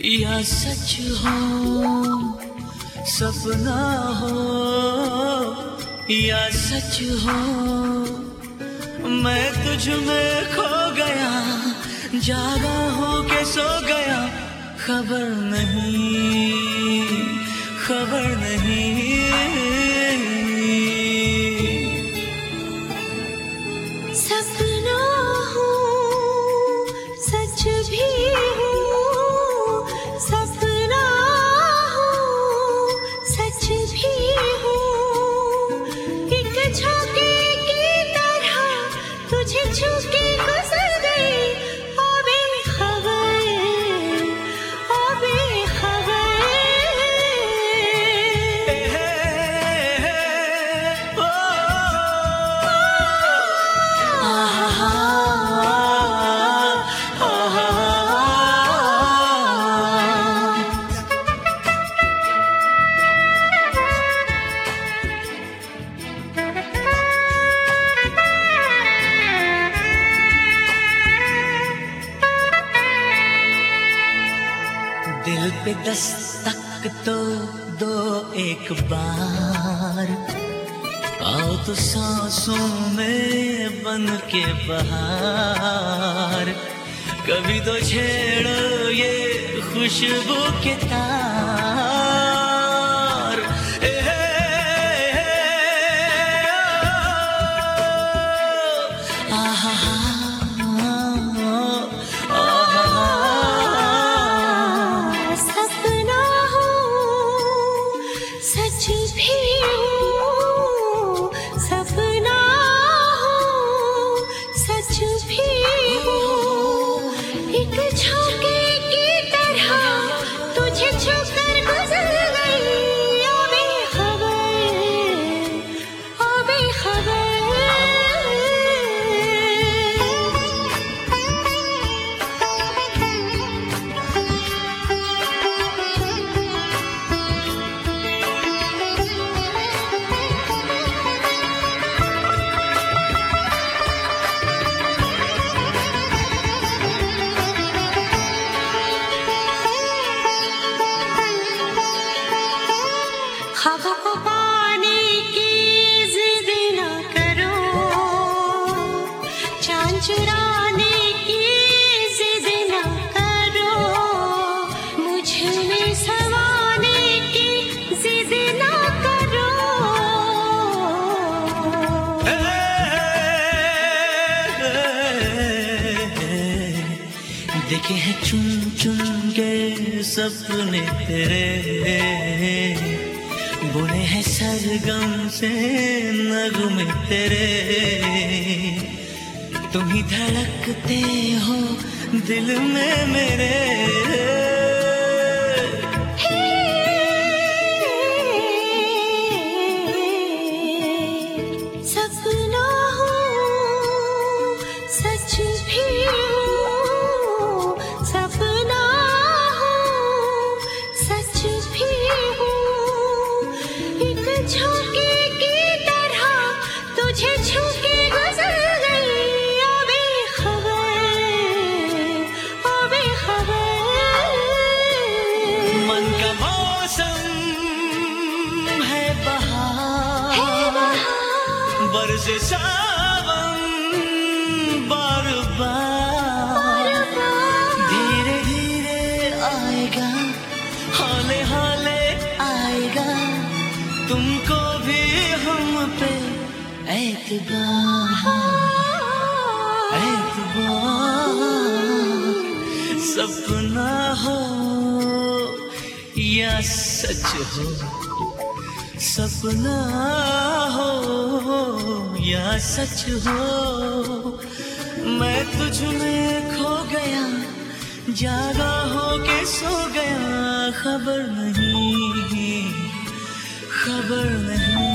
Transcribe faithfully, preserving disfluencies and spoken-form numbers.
या सच हो सपना हो या सच हो, मैं तुझ में खो गया, जागा हो के सो गया, खबर नहीं खबर नहीं। सपना हो सच भी हो, सपना हो सच भी हो, एक झोंके की तरह तुझे छू के गुजर गई, ओ बेखबर ओ बेखबर। दिल पे दस्तक तो दो एक बार, आओ तो सांसों में बन के बहार, कभी तो छेड़ो ये खुशबू के तार। ए, ए, ए, ओ, आहा, सच भी हो सपना हो सच भी हो, एक झोंके की तरह तुझे छूकर गुजर गई, ओ बेखबर ओ बेखबर। ख्वाबों को पाने की जिद न करो, चांद चुराने की जिद न करो, मुझ में समाने की जिद न करो। देखे हैं चुन चुन के सपने तेरे, बुने हैं सरगम से नगमे तेरे, तुम ही धड़कते हो दिल में मेरे। सपना हो सच भी हो, सपना हो सच भी हो, एक झोंके की तरह तुझे छू के गुजर गई, ओ बेखबर ओ बेखबर। मन का मौसम है बहार, है बहार, बरसे सावन बार बार, धीरे धीरे आएगा, हौले हौले आएगा, तुमको भी हम पे एतबार एतबार। सपना हो या सच हो, सपना हो या सच हो, मैं तुझ में खो गया, जागा हो के सो गया, खबर नहीं खबर नहीं।